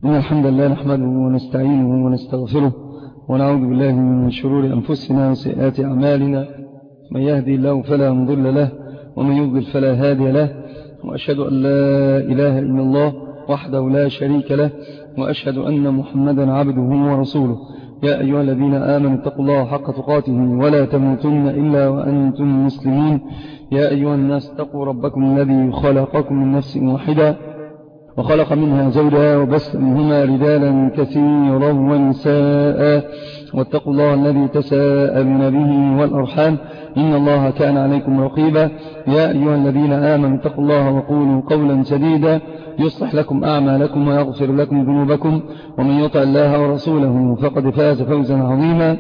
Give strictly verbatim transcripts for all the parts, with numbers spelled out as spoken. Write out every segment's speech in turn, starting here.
إن الحمد لله نحمده ونستعينه ونستغفره ونعوذ بالله من شرور أنفسنا وسيئات أعمالنا. من يهدي الله فلا مضل له ومن يضلل فلا هادي له، وأشهد أن لا إله إلا الله وحده لا شريك له، وأشهد أن محمدا عبده ورسوله. يا أيها الذين آمنوا اتقوا الله حق تقاته ولا تموتن إلا وأنتم مسلمون. يا أيها الناس اتقوا ربكم الذي خلقكم من نفس واحدة وخلق منها زوجها وبث منهما رجالا كثيرا ونساء، واتقوا الله الذي تساءلون به والأرحام إن الله كان عليكم رقيبا. يا أيها الذين آمنوا اتقوا الله وقولوا قولا سديدا يصلح لكم أعمالكم ويغفر لكم ذنوبكم، ومن يطع الله ورسوله فقد فاز فوزا عظيما.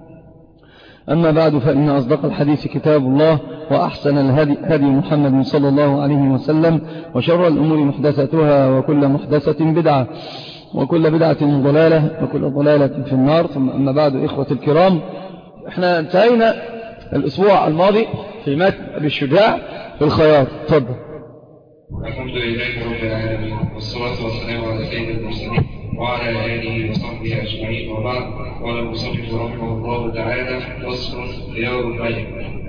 أما بعد، فإن أصدق الحديث كتاب الله، وأحسن الهدي هدي محمد صلى الله عليه وسلم، وشر الأمور محدثاتها، وكل محدثة بدعة، وكل بدعة ضلالة، وكل ضلالة في النار. ثم أما بعد، إخوة الكرام، احنا انتهينا الأسبوع الماضي في متن أبي الشجاع في الخياط. تفضل. الحمد لله رب العالمين، والصلاة والسلام على سيد المرسلين وعلى آله وصحبه أجمعين، وبعد. قال المصنف رحمه الله تعالى: فصل: خيار البيع.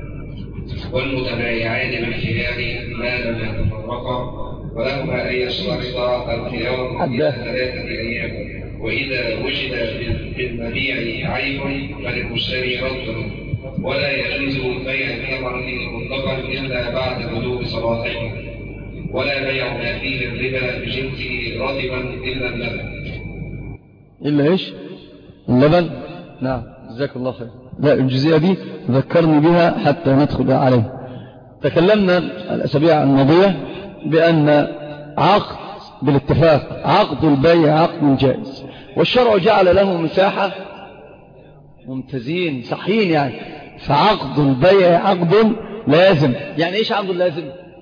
والمتبايعان بالخيار ما لم يتفرقا، ولهما أن يشترطا الخيار إلى ثلاثة أيام، وإذا وجد في المبيع عيب فللمشتري رد، ولا يجوز بيع الثمر مطلقا إلا بعد بلوغ صلاحه، ولا بيع ما فيه الربا بجنسه رطبا إلا اللبن. إلا إيش؟ اللبن؟ نعم، جزاك الله خير. لا، الجزئية دي ذكرني بها حتى ندخل عليه. تكلمنا الأسابيع الماضية بأن عقد بالاتفاق عقد البيع عقد جائز، والشرع جعل له مساحة. ممتازين صحيين يعني. فعقد البيع عقد لازم. يعني إيش عقد لازم؟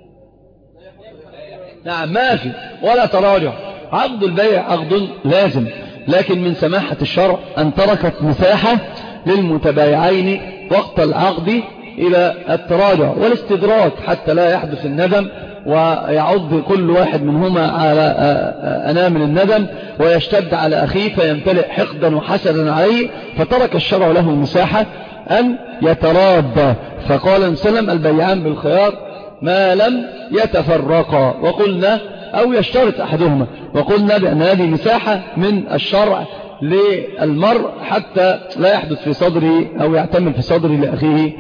نعم، ما في ولا تراجع. عقد البيع عقد لازم، لكن من سماحة الشرع أن تركت مساحة للمتبايعين وقت العقد إلى التراجع والاستدراك، حتى لا يحدث الندم ويعض كل واحد منهما على أنامل الندم ويشتد على أخيه فيمتلئ حقدا وحسدا عليه. فترك الشرع له مساحة أن يتراضى. فقال وسلم: البيعان بالخيار ما لم يتفرقا. وقلنا أو يشترط أحدهما، وقلنا بأن هذه مساحة من الشرع للمرء حتى لا يحدث في صدره أو يعتمل في صدره لأخيه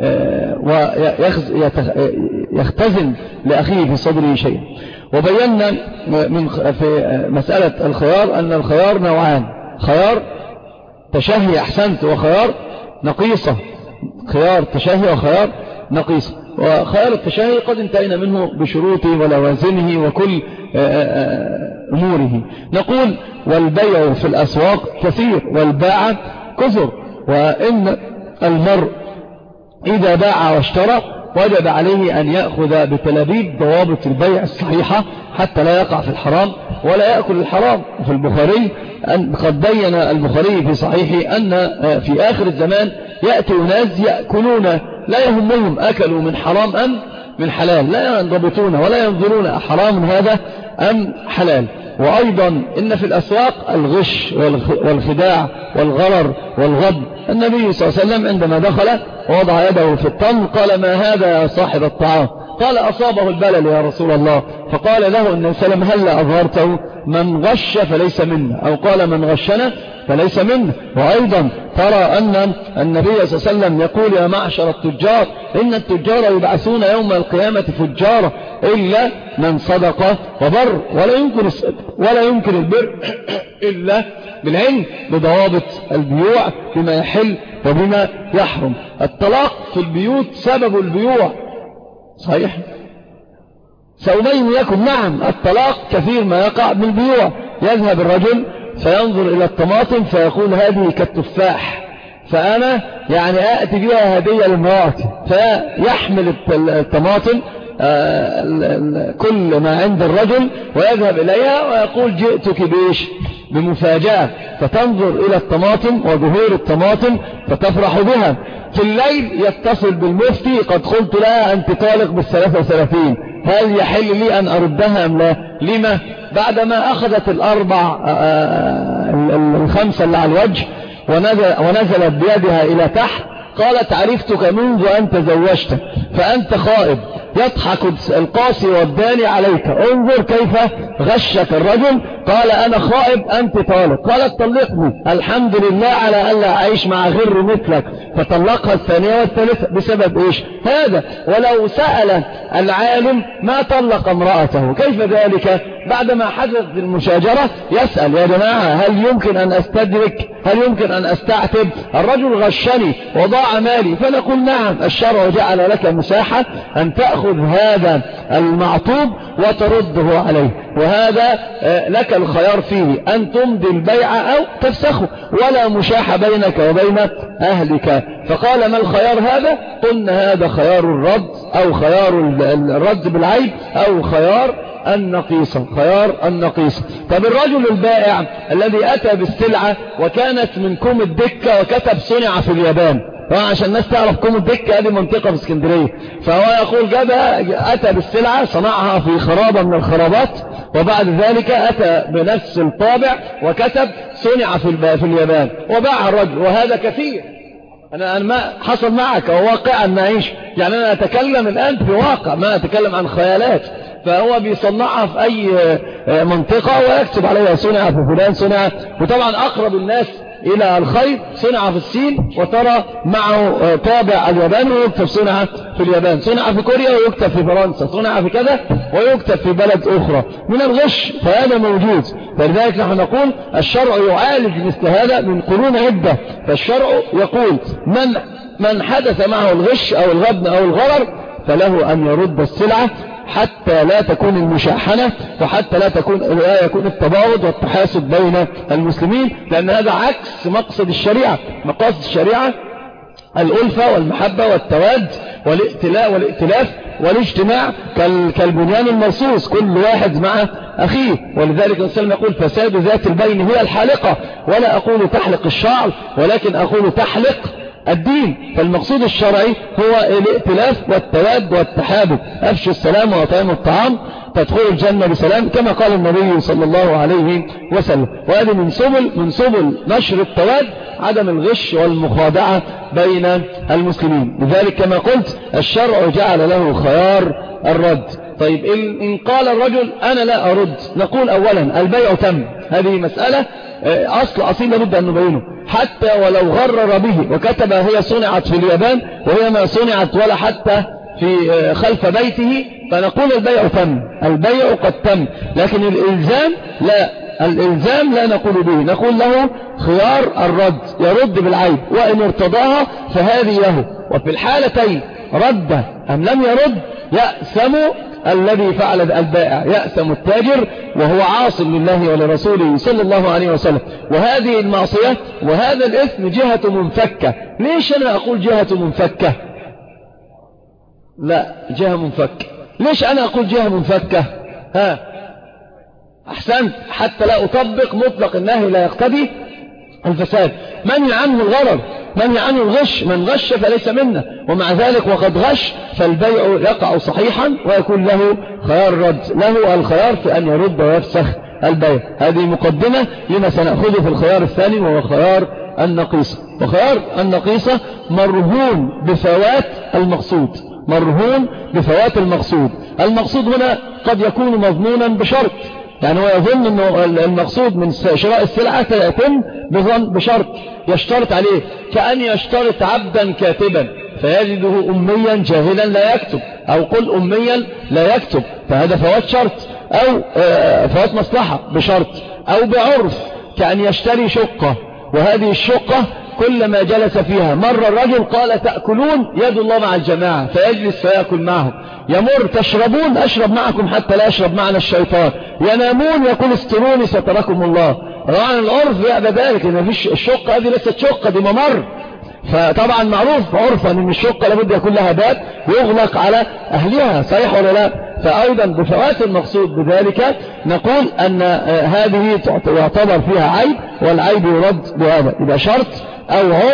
ويختزن لأخيه في صدره شيء. وبينا من في مسألة الخيار أن الخيار نوعان: خيار تشهي أحسنت وخيار نقيصة. خيار تشهي وخيار نقيصة. وخيار التشهي قد انتهينا منه بشروطه ولوازمه وكل أموره. نقول: والبيع في الأسواق كثير والباع كثر، وإن المرء إذا باع واشترى وجب عليه أن يأخذ بتلابيب ضوابط البيع الصحيحة حتى لا يقع في الحرام ولا يأكل الحرام. وفي البخاري أن قد بين البخاري في صحيحه أن في آخر الزمان يأتي ناس يأكلون لا يهمهم أكلوا من حرام أم من حلال، لا ينضبطون ولا ينظرون أحرام هذا أم حلال. وأيضا إن في الأسواق الغش والخداع والغرر والغض. النبي صلى الله عليه وسلم عندما دخل ووضع يده في الطن قال: ما هذا يا صاحب الطعام؟ قال: أصابه البلل يا رسول الله. فقال له النبي صلى الله عليه وسلم: هل أظهرته؟ من غش فليس منا، أو قال: من غشنا فليس منا. وأيضا ترى أن النبي صلى الله عليه وسلم يقول: يا معشر التجار إن التجار يبعثون يوم القيامة فجارا إلا من صدق وبر، ولا يمكن ولا يمكن البر إلا بالعلم بضوابط البيوع بما يحل وبما يحرم. الطلاق في البيوت سبب البيوع صحيح سأبين لكم. نعم، الطلاق كثير ما يقع بالبيوع. يذهب الرجل فينظر إلى الطماطم فيقول: هذه كالتفاح، فأنا يعني آتي بها هدية لمراتي. فيحمل الطماطم كل ما عند الرجل ويذهب إليها ويقول: جئتك بإيش؟ بمفاجأة. فتنظر إلى الطماطم وظهور الطماطم فتفرح بها. في الليل يتصل بالمفتي: قد قلت لها أنت طالق بالثلاثة وثلاثين، هل يحل لي أن أردها أم لا؟ لما؟ بعدما أخذت الأربع الخمسة اللي على الوجه ونزلت بيدها إلى تحت قالت عرفتك منذ أن تزوجت فأنت خائب يضحك القاسي والداني عليك انظر كيف غشك الرجل قال أنا خائب أنت طالق قالت طلقني الحمد لله على ألا أعيش مع غير مثلك فطلقها الثانية والثالثة بسبب إيش هذا ولو سأل العالم ما طلق امرأته كيف ذلك بعدما حدثت المشاجرة يسأل يا جماعة هل يمكن أن أستدرك هل يمكن أن أستعتب الرجل غشني وضاع مالي فنقول نعم الشرع جعل لك مساحة أن تأخذ هذا المعطوب وترده عليه وهذا لك الخيار فيه أن تمضي البيع أو تفسخه ولا مشاحة بينك وبين أهلك فقال ما الخيار هذا قلنا هذا خيار الرد أو خيار الرد بالعيب أو خيار النقيصة خيار النقيصة طب الرجل البائع الذي أتى بالسلعة وكانت من كوم الدكة وكتب صنع في اليابان عشان الناس تعرف كوم الدكة هذه منطقة في اسكندرية فهو يقول جابها أتى بالسلعة صنعها في خرابة من الخرابات وبعد ذلك أتى بنفس الطابع وكتب صنع في, في اليابان وباع الرجل وهذا كثير أنا ما حصل معك وواقعا نعيش يعني أنا أتكلم الآن في واقع ما أتكلم عن خيالات فهو بيصنعها في أي منطقة ويكتب عليها صنع في فلان صنع وطبعا أقرب الناس إلى الخير صنع في الصين وترى معه طابع اليابان ويكتب صنع في اليابان صنع في كوريا ويكتب في فرنسا صنع في كذا ويكتب في بلد أخرى من الغش فهذا موجود فلذلك نحن نقول الشرع يعالج مثل هذا من قرون عدة فالشرع يقول من من حدث معه الغش أو الغبن أو الغرر فله أن يرد السلعة حتى لا تكون المشاحنة وحتى لا تكون لا يكون التباغض والتحاسد بين المسلمين لأن هذا عكس مقصد الشريعة مقاصد الشريعة الألفة والمحبة والتواد والائتلاء والائتلاف والاجتماع كالبنيان المرصوص كل واحد مع أخيه ولذلك الرسول يقول فساد ذات البين هي الحالقة ولا أقول تحلق الشعر ولكن أقول تحلق الدين فالمقصود الشرعي هو الائتلاف والتواد والتحابب أفشوا السلام وأطعموا الطعام تدخلوا الجنة بسلام كما قال النبي صلى الله عليه وسلم وهذه من سبل من سبل نشر التواد عدم الغش والمخادعة بين المسلمين لذلك كما قلت الشرع جعل له خيار الرد طيب إن قال الرجل أنا لا أرد نقول أولا البيع تم هذه مسألة أصل أصيل لابد أن نبينه حتى ولو غرر به وكتب هي صنعت في اليابان وهي ما صنعت ولا حتى في خلف بيته فنقول البيع تم البيع قد تم لكن الإلزام لا الإلزام لا نقول به نقول له خيار الرد يرد بالعيب وإن ارتضاها فهذه له وفي الحالتين رد أم لم يرد يأثم الذي فعل البائع يأثم التاجر وهو عاصم لله ولرسوله صلى الله عليه وسلم وهذه المعصية وهذا الإثم جهة منفكة ليش أنا أقول جهة منفكة لا جهة منفكة ليش أنا أقول جهة منفكة ها أحسنت حتى لا أطبق مطلق النهي لا يقتضي الفساد منهي عنه الغرر منهي عنه الغش من غش فليس منا ومع ذلك وقد غش فالبيع يقع صحيحا ويكون له خيار رد له الخيار في أن يرد ويفسخ البيع هذه مقدمة لما سنأخذه في الخيار الثاني وهو خيار النقيصة وخيار النقيصة مرهون بفوات المقصود مرهون بفوات المقصود المقصود هنا قد يكون مضمونا بشرط يعني هو يظن أنه المقصود من شراء السلعة سيتم بشرط يشترط عليه كأن يشترط عبدا كاتبا فيجده أميا جاهلا لا يكتب أو قل أميا لا يكتب فهذا فوات شرط أو فوات مصلحة بشرط أو بعرف كأن يشتري شقة وهذه الشقة كلما جلس فيها مر الرجل قال تأكلون يد الله مع الجماعة فيجلس فيأكل معهم يمر تشربون أشرب معكم حتى لا يشرب معنا الشيطان ينامون يقول استروني ستركم الله طبعا العرف يأبى ذلك إن فيش الشقة هذه ليست شقة دي ممر فطبعا معروف عرفا ان الشقة لابد يكون لها باب يغلق على أهلها صحيح ولا لا فأيضا بفوات المقصود بذلك نقول أن هذه يعتبر فيها عيب والعيب يرد بهذا إذا شرط أو عرف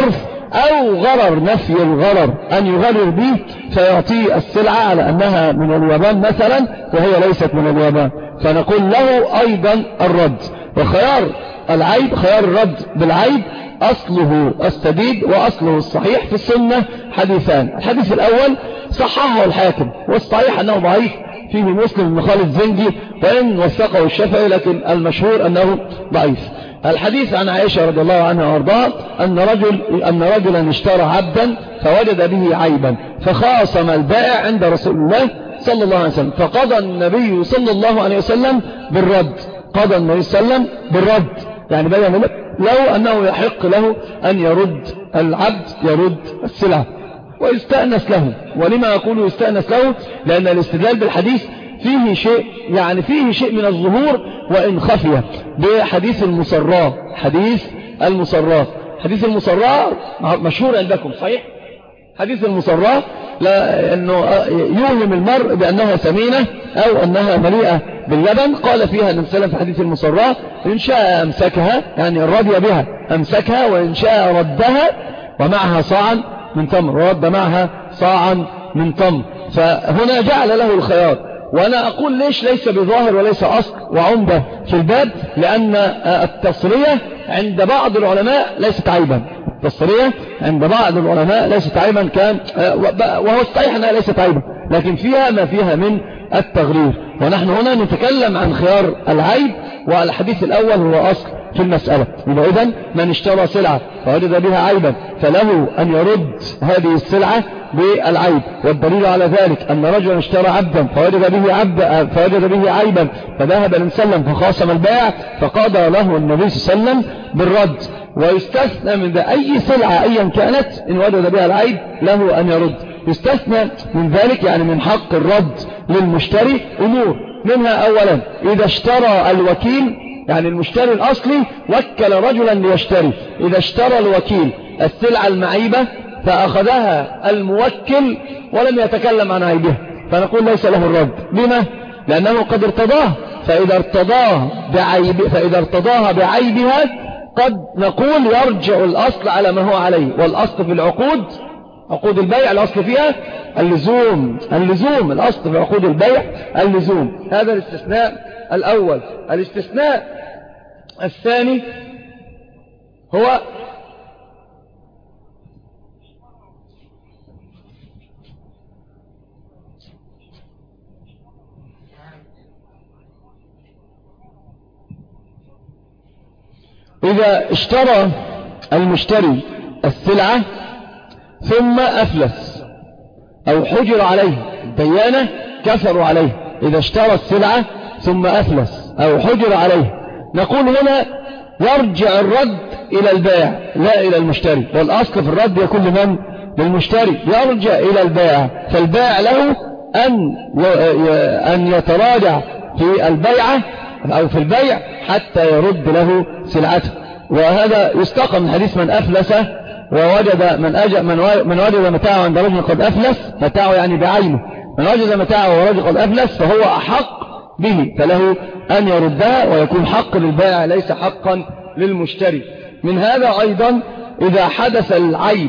أو غرر، نفي الغرر أن يغرر به فيعطيه السلعة على أنها من اليابان مثلا وهي ليست من اليابان، فنقول له أيضا الرد. وخيار العيب، خيار الرد بالعيب أصله السديد وأصله الصحيح في السنة حديثان. الحديث الأول صححه الحاكم، والصحيح أنه ضعيف، فيه مسلم بن خالد زنجي وإن وثقه الشافعي، لكن المشهور أنه ضعيف. الحديث عن عائشة رضي الله عنها وارضاها أن رجل أن رجلا اشترى عبدا فوجد به عيبا فخاصم البائع عند رسول الله صلى الله عليه وسلم، فقضى النبي صلى الله عليه وسلم بالرد. قضى النبي صلى الله عليه وسلم بالرد، يعني بين له أنه يحق له أن يرد العبد، يرد السلعة ويستأنس له. ولما أقول يستأنس له؟ لأن الاستدلال بالحديث فيه شيء، يعني فيه شيء من الظهور وإن خفية، بحديث المصراء. حديث المصراء حديث المصراء مشهور عندكم صحيح؟ حديث المصراء لا أنه يوهم المرء بأنها سمينة أو أنها مليئة باللبن. قال فيها النبي صلى الله عليه وسلم في حديث المصراء إن شاء أمسكها، يعني الرضي بها أمسكها، وإن شاء ردها ومعها صاعا من تمر، ورد معها صاعا من تمر. فهنا جعل له الخيار. وأنا أقول ليش ليس بظاهر وليس أصل وعمدة في الباب؟ لأن التصرية عند بعض العلماء ليست عيبا. التصرية عند بعض العلماء ليست عيبا، كان وهو الصحيح أنها ليست عيبا، لكن فيها ما فيها من التغرير. ونحن هنا نتكلم عن خيار العيب، والحديث الأول هو أصل في المسألة. إذن من اشترى سلعة فوجد بها عيبا فله أن يرد هذه السلعة بالعيب. والدليل على ذلك أن رجلا اشترى عبدا فوجد به عبدا فوجد به عيبا فذهب النبي صلى الله عليه وسلم فخاصم البائع فقضى له النبي صلى الله عليه وسلم بالرد. ويستثنى من ذا أي سلعة أيا كانت إن وجد بها العيب له أن يرد. يستثنى من ذلك يعني من حق الرد للمشتري أمور، منها أولا إذا اشترى الوكيل، يعني المشتري الأصلي وكل رجلا ليشتري، إذا اشترى الوكيل السلعة المعيبة فأخذها الموكل ولم يتكلم عن عيبها، فنقول ليس له الرد. لما؟ لأنه قد ارتضاه، فإذا ارتضاه بعيب فإذا ارتضاها بعيبها قد نقول يرجع الأصل على ما هو عليه. والأصل في العقود، عقود البيع الأصل فيها اللزوم، اللزوم الأصل في عقود البيع اللزوم. هذا الاستثناء الأول. الاستثناء الثاني هو إذا اشترى المشتري السلعة ثم أفلس أو حجر عليه، الديانة كثروا عليه، إذا اشترى السلعة ثم أفلس أو حجر عليه، نقول هنا يرجع الرد إلى البائع لا إلى المشتري. والأصل في الرد يكون لمن؟ للمشتري، يرجع إلى البائع. فالبائع له أن أن يتراجع في البيعة أو في البيع حتى يرد له سلعته. وهذا يستقى من حديث من أفلس ووجد من أجد من وجد متاعه عند رجل قد أفلس، متاعه يعني بعينه، من وجد متاعه ورجل قد أفلس فهو أحق به، فله أن يردها ويكون حق للبائع ليس حقا للمشتري. من هذا أيضا إذا حدث العيب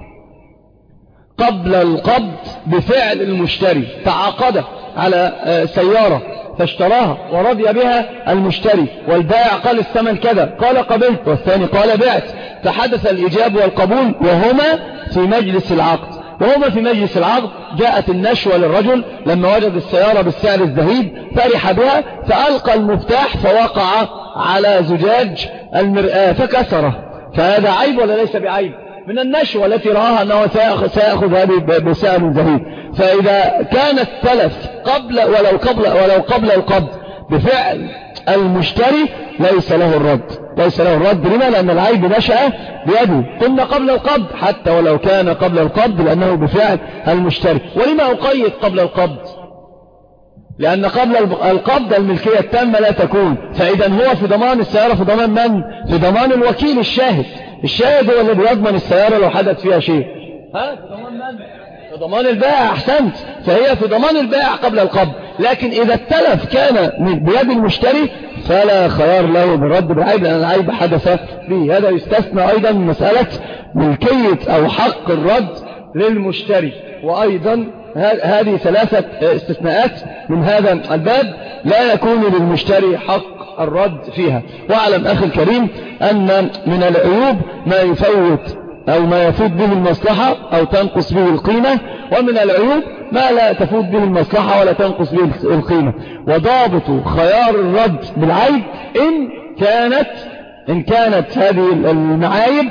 قبل القبض بفعل المشتري، تعاقد على سيارة فاشتراها ورضي بها المشتري، والبائع قال الثمن كذا، قال قبلت، والثاني قال بعت، فحدث الإجاب والقبول وهما في مجلس العقد. وهما في مجلس العقد جاءت النشوة للرجل لما وجد السيارة بالسعر الزهيد فرح بها، فألقى المفتاح فوقع على زجاج المرآة فكسره. فهذا عيب ولا ليس بعيب؟ من النشوة التي رآها أنه سيأخذ هذه بسعر زهيد. فإذا كان التلف قبل ولو قبل ولو قبل القبض بفعل المشتري ليس له الرد، ليس له الرد. لما؟ لأن العيب نشأ بيده. قلنا قبل القبض حتى ولو كان قبل القبض لأنه بفعل المشتري. ولما أقيد قبل القبض؟ لأن قبل القبض الملكية التامة لا تكون. فإذا هو في ضمان السيارة في ضمان من؟ في ضمان الوكيل الشاهد. الشاهد هو الذي يضمن السيارة لو حدث فيها شيء. ها؟ في ضمان من؟ في ضمان البائع. أحسنت، فهي في ضمان البائع قبل القبض. لكن إذا التلف كان بيد المشتري فلا خيار له بالرد بالعيب لأن العيب حدث به. هذا يستثنى أيضا من مسألة ملكية أو حق الرد للمشتري. وأيضا هذه ثلاثة استثناءات من هذا الباب لا يكون للمشتري حق الرد فيها. واعلم أخي الكريم أن من العيوب ما يفوت أو ما يفوت به المصلحة أو تنقص به القيمة، ومن العيوب ما لا تفوت به المصلحة ولا تنقص به القيمة. وضابط خيار الرد بالعيب إن كانت إن كانت هذه المعايب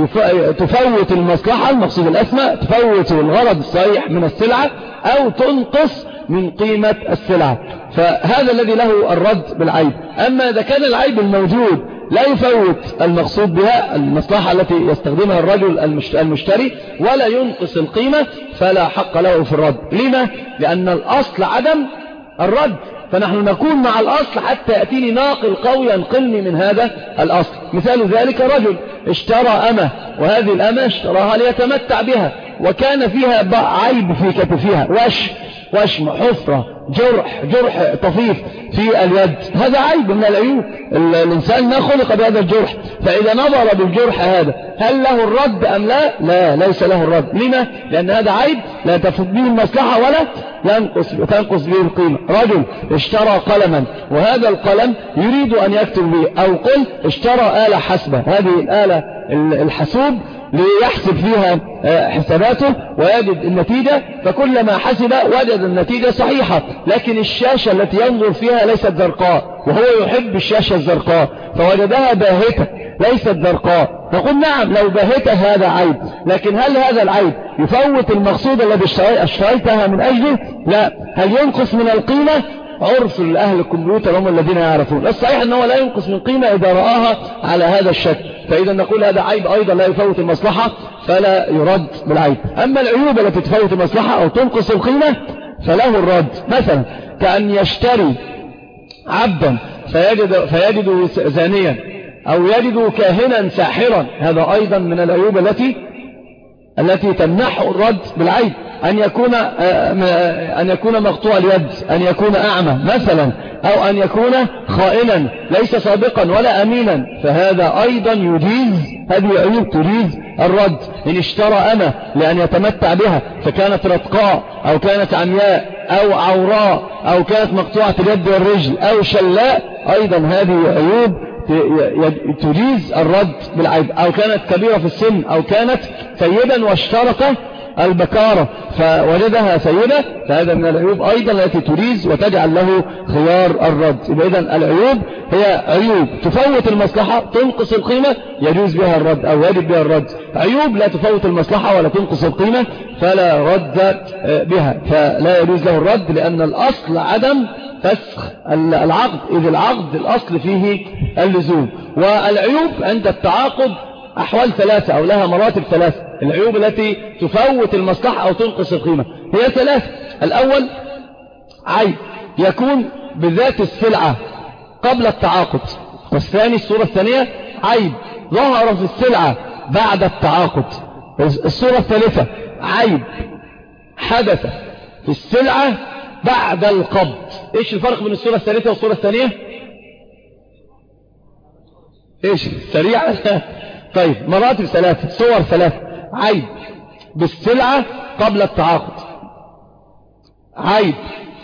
تفوت المصلحة المقصود الأسمى، تفوت الغرض الصحيح من السلعة أو تنقص من قيمة السلعة، فهذا الذي له الرد بالعيب. أما إذا كان العيب الموجود لا يفوت المقصود بها المصلحة التي يستخدمها الرجل المشتري ولا ينقص القيمة فلا حق له في الرد. لما؟ لأن الأصل عدم الرد، فنحن نكون مع الأصل حتى يأتيني ناقل قوي ينقلني من هذا الأصل. مثال ذلك رجل اشترى أمة، وهذه الأمة اشتراها ليتمتع بها، وكان فيها عيب في كتفها، وش وشم، حفرة، جرح جرح طفيف في اليد، هذا عيب من العيوب. الإنسان ما خلق بهذا الجرح، فإذا نظر بالجرح هذا هل له الرد أم لا؟ لا، ليس له الرد. لما؟ لأن هذا عيب لا تفوت به المصلحة ولا ينقص تنقص به القيمة. رجل اشترى قلما، وهذا القلم يريد أن يكتب به، أو قل اشترى آلة حاسبة، هذه الآلة الحاسوب ليحسب فيها حساباته ويجد النتيجة، فكلما حسب وجد النتيجة صحيحة، لكن الشاشة التي ينظر فيها ليست زرقاء، وهو يحب الشاشة الزرقاء فوجدها باهتة ليست زرقاء. نقول نعم لو باهتة هذا عيب، لكن هل هذا العيب يفوت المقصود الذي اشتريتها من أجله؟ لا. هل ينقص من القيمة؟ عرف لأهل الكمبيوتر هم الذين يعرفون. الصحيح أنه لا ينقص من قيمة إذا رآها على هذا الشكل، فإذا نقول هذا عيب أيضا لا يفوت المصلحة فلا يرد بالعيب. أما العيوب التي تفوت المصلحة أو تنقص القيمة فله الرد. مثلا كأن يشتري عبدا فيجد, فيجد زانيا، أو يجد كاهنا ساحرا، هذا أيضا من العيوب التي التي تمنح الرد بالعيب. أن يكون أن يكون مقطوع اليد، أن يكون أعمى مثلا، أو أن يكون خائنا ليس صادقا ولا أمينا، فهذا أيضا يجيز، هذه عيوب تجيز الرد. إن اشترى أمة لأن يتمتع بها فكانت رتقاء أو كانت عمياء أو عوراء أو كانت مقطوعة اليد والرجل أو شلاء، أيضا هذه عيوب تجيز الرد بالعيب. أو كانت كبيرة في السن، أو كانت سيدا واشترط البكارة فوجدها سيدة، فهذا من العيوب أيضا التي تجيز وتجعل له خيار الرد. إذن العيوب هي عيوب تفوت المصلحة تنقص القيمة يجوز بها الرد أو يجب بها الرد. عيوب لا تفوت المصلحة ولا تنقص القيمة فلا رد بها، فلا يجوز له الرد، لأن الأصل عدم فسخ العقد، إذ العقد الأصل فيه اللزوم. والعيوب عند التعاقد أحوال ثلاثة أو لها مراتب ثلاثة. العيوب التي تفوت المصلحة أو تنقص القيمة هي ثلاثة. الأول عيب يكون بذات السلعة قبل التعاقد، والثاني الصورة الثانية عيب ظهر في السلعة بعد التعاقد. الصورة الثالثة عيب حدث في السلعة بعد القبض. ايش الفرق بين الصورة الثالثة والصورة الثانية؟ ايش سريعة؟ طيب مراتب ثلاثة، صور ثلاثة. عيب بالسلعة قبل التعاقد، عيب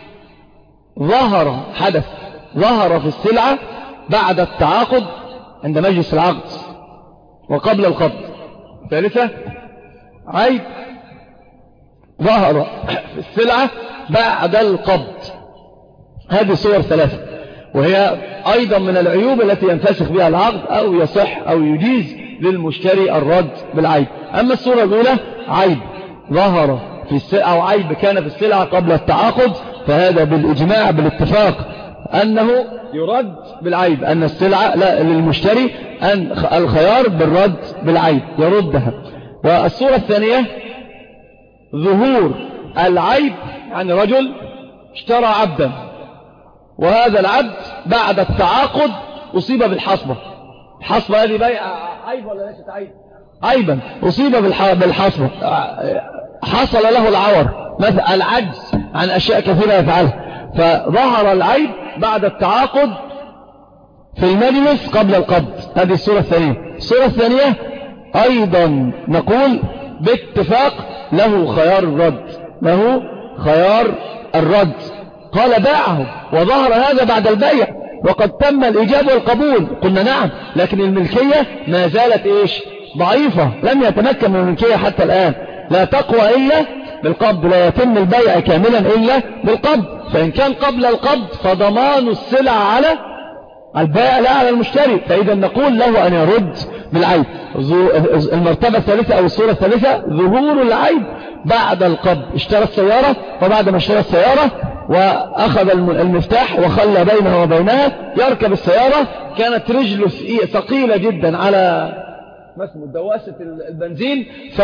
ظهر حدث ظهر في السلعة بعد التعاقد عند مجلس العقد وقبل القبض. ثالثة عيب ظهر في السلعة بعد القبض. هذه صور ثلاثة، وهي أيضا من العيوب التي ينفسخ بها العقد أو يصح أو يجيز للمشتري الرد بالعيب. أما الصورة الأولى عيب ظهر في السلعة أو عيب كان في السلعة قبل التعاقد، فهذا بالإجماع بالاتفاق أنه يرد بالعيب، أن السلعة لا للمشتري أن الخيار بالرد بالعيب يردها. والصورة الثانية ظهور العيب، يعني رجل اشترى عبدا وهذا العبد بعد التعاقد أصيب بالحصبة. الحصبة هذه بيع عيب ولا ليست عيب؟ عيبا، أصيب بالحصبة، حصل له العور مثل العجز عن أشياء كثيرة يفعلها، فظهر العيب بعد التعاقد في المجلس قبل القبض. هذه الصورة الثانية. الصورة الثانية أيضا نقول باتفاق له خيار الرد، له خيار الرد. قال باعه وظهر هذا بعد البيع وقد تم الإجابة والقبول، قلنا نعم، لكن الملكية ما زالت إيش؟ ضعيفة، لم يتمكن من الملكية حتى الآن. لا تقوى إلا بالقبض، لا يتم البيع كاملا إلا بالقبض. فإن كان قبل القبض فضمان السلع على البائع لا على المشتري، فإذا نقول له أن يرد بالعيب. المرتبة الثالثة أو الصورة الثالثة ظهور العيب بعد القبض. اشترى السيارة، وبعد ما اشترى السيارة وأخذ المفتاح وخلى بينه وبينها، يركب السيارة، كانت رجله ثقيلة جدا على ما اسمه دواسة البنزين،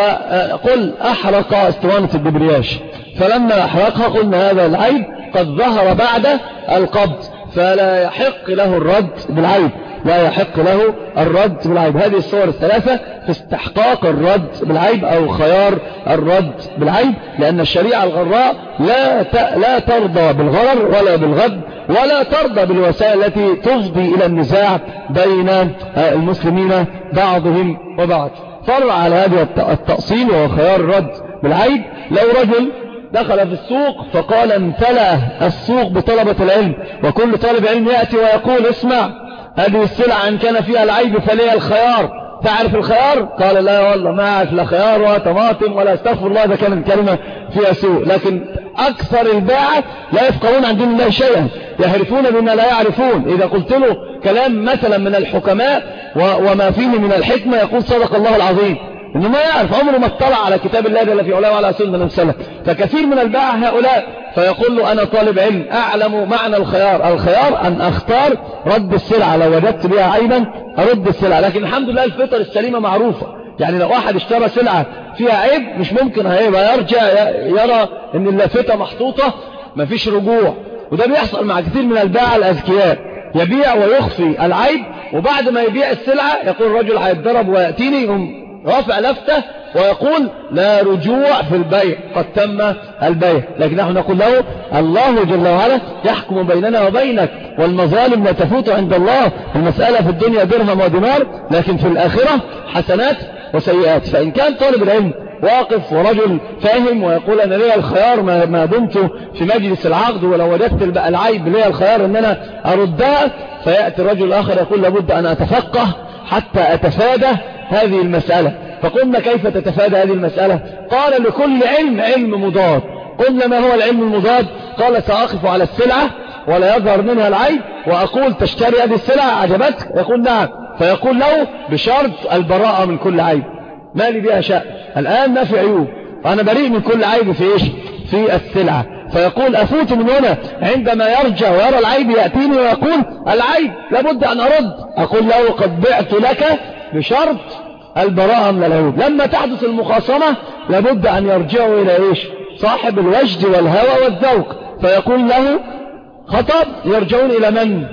فقل أحرق اسطوانة الدبرياج، فلما أحرقها قلنا هذا العيب قد ظهر بعد القبض، فلا يحق له الرد بالعيب، لا يحق له الرد بالعيب. هذه الصور الثلاثة في استحقاق الرد بالعيب أو خيار الرد بالعيب، لأن الشريعة الغراء لا لا ترضى بالغرر ولا بالغد، ولا ترضى بالوسائل التي تفضي إلى النزاع بين المسلمين بعضهم وبعض. فرع على هذا التأصيل وهو خيار الرد بالعيب. لو رجل دخل في السوق فقال امتلأ السوق بطلبة العلم، وكل طالب علم يأتي ويقول اسمع هذه السلعة إن كان فيها العيب فلي الخيار، تعرف الخيار؟ قال لا والله ما أعرف لا خيار ولا طماطم ولا استغفر الله إذا كانت الكلمة فيها سوء. لكن أكثر الباعة لا يفقهون عن دين الله شيئا، يعرفون بما لا يعرفون. إذا قلت له كلام مثلا من الحكماء وما فيه من الحكمة يقول صدق الله العظيم، إنه ما يعرف، عمره ما اطلع على كتاب الله جل في علاه وعلى سنة النبي صلى الله عليه وسلم. فكثير من الباعة هؤلاء فيقول له أنا طالب علم أعلم معنى الخيار، الخيار أن أختار رد السلعة، لو وجدت بها عيبا أرد السلعة. لكن الحمد لله الفطر السليمة معروفة، يعني لو واحد اشترى سلعة فيها عيب مش ممكن هيبقى يرجع يرى ان اللافتة محطوطة مفيش رجوع. وده بيحصل مع كثير من الباعة الأذكياء، يبيع ويخفي العيب، وبعد ما يبيع السلعة يقول الرجل هيتضرب ويأتيني، يقوم رافع لفتة ويقول لا رجوع في البيع، قد تم البيع. لكن نحن نقول له الله جل وعلا يحكم بيننا وبينك، والمظالم لا تفوت عند الله. المسألة في الدنيا درهم ودينار، لكن في الآخرة حسنات وسيئات. فإن كان طالب العلم واقف ورجل فاهم ويقول أنا لي الخيار ما دمت في مجلس العقد، ولو وجدت العيب لي الخيار أن أنا أردها، فيأتي الرجل الآخر يقول لابد أن أتفقه حتى أتفادى هذه المسألة. فقلنا كيف تتفادى هذه المسألة؟ قال لكل علم علم مضاد. قلنا ما هو العلم المضاد؟ قال سأقف على السلعة ولا يظهر منها العيب وأقول تشتري هذه السلعة عجبتك؟ يقول نعم، فيقول له بشرط البراءة من كل عيب، ما لي بها شأن، الآن ما في عيوب، وأنا بريء من كل عيب في إيش؟ في السلعة. فيقول أفوت من هنا، عندما يرجع ويرى العيب يأتيني ويقول العيب لابد أن أرد، أقول له قد بعت لك بشرط البراءة من العيوب. لما تحدث المخاصمة لابد أن يرجعوا إلى إيش؟ صاحب الوجد والهوى والذوق، فيقول له خطب، يرجعون إلى من؟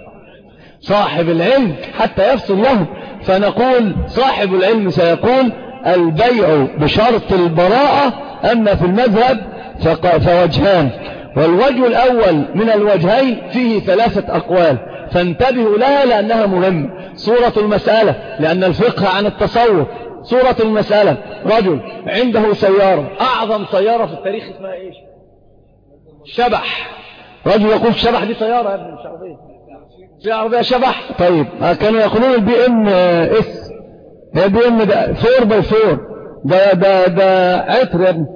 صاحب العلم حتى يفصل له. فنقول صاحب العلم سيقول البيع بشرط البراءة. أما في المذهب فوجهان، والوجه الأول من الوجهين فيه ثلاثة أقوال، فانتبهوا لها لأنها مهمة. صورة المسألة، لأن الفقه عن التصور. صورة المسألة رجل عنده سيارة، أعظم سيارة في التاريخ اسمها إيش؟ شبح. رجل يقول شبح دي سيارة يا ابني مش عربية، في عربية شبح. طيب كانوا يقولون البي ام اس، هي بي ام ده فور باي فور، ده ده ده عطر يا ابني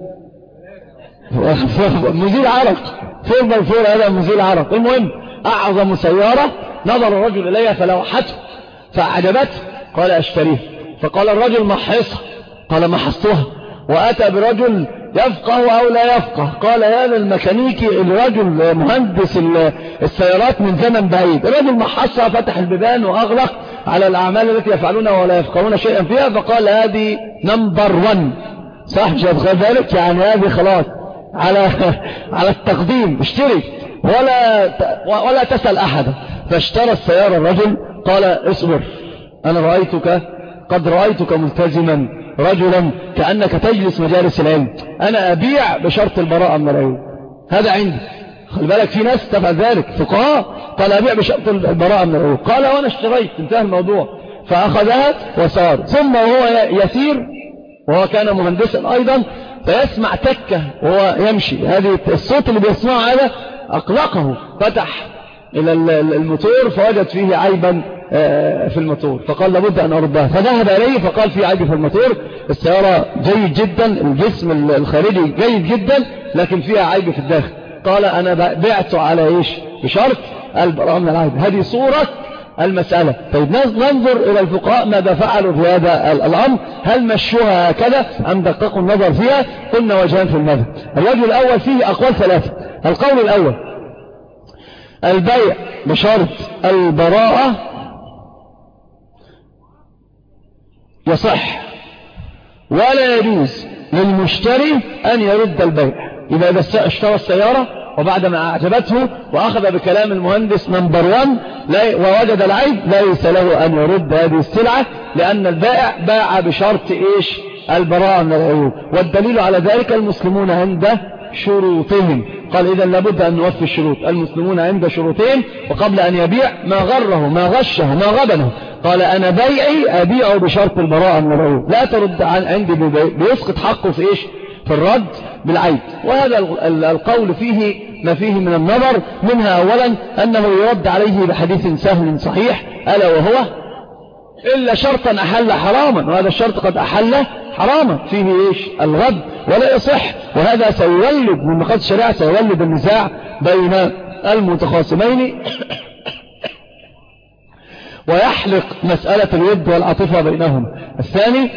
مزيل عرق، فور باي فور هذا مزيل عرق. المهم أعظم سيارة، نظر الرجل إليها فلوحته فأعجبته، قال أشتريه. فقال الرجل محصها، قال محصتها. وأتى برجل يفقه أو لا يفقه، قال هذا الميكانيكي الرجل مهندس السيارات من زمن بعيد. الرجل محصها، فتح البيبان وأغلق على الأعمال التي يفعلونها ولا يفقهون شيئا فيها، فقال هذه نمبر ون، صح مش هتخيل ذلك، يعني هذه خلاص على على التقديم، اشتري ولا ولا تسأل أحدا. فاشترى السيارة الرجل. قال اصبر، أنا رأيتك قد رأيتك ملتزما رجلا كأنك تجلس مجالس العلم، أنا أبيع بشرط البراءة من العيوب، هذا عندي. خلي بالك في ناس تفعل ذلك فقهاء، قال أبيع بشرط البراءة من العيوب، قال وأنا اشتريت، انتهى الموضوع، فأخذها وصار. ثم وهو يسير وهو كان مهندسا أيضا فيسمع تكة وهو يمشي، هذه الصوت اللي بيسمعه هذا أقلقه، فتح إلى الموتور فوجد فيه عيبا في الموتور، فقال لابد أن أردها، فذهب إليه فقال في عيب في الموتور، السيارة جيد جدا، الجسم الخارجي جيد جدا، لكن فيها عيب في الداخل. قال أنا بعت على إيش؟ بشرط البراءة من العيب. هذه صورة المسألة. طيب ننظر إلى الفقهاء ماذا فعلوا في هذا الأمر، هل مشوها هكذا أم دققوا النظر فيها؟ قلنا وجهان في المذهب. الوجه الأول فيه أقوال ثلاثة. القول الأول البيع بشرط البراءة يصح ولا يجوز للمشتري أن يرد البيع. إذا إذا اشترى السيارة وبعدما أعجبته وأخذ بكلام المهندس نمبر وان ووجد العيب ليس له أن يرد هذه السلعة، لأن البائع باع بشرط إيش؟ البراءة من العيوب. والدليل على ذلك المسلمون عند شروطهم، قال إذا لابد أن نوفي الشروط. المسلمون عند شروطهم، وقبل أن يبيع ما غره ما غشه ما غبنه قال أنا بيعي أبيعه بشرط البراءة من العيوب، لا ترد عن عندي بيسقط حقه في إيش؟ في الرد بالعيب. وهذا القول فيه ما فيه من النظر، منها أولا أنه يرد عليه بحديث سهل صحيح ألا وهو إلا شرطا أحل حراما، وهذا الشرط قد أحل حراما، فيه إيش؟ الغد ولا يصح. وهذا سيولد من مقاصد الشريعة سيولد النزاع بين المتخاصمين ويحلق مسألة الود والعاطفة بينهم. الثاني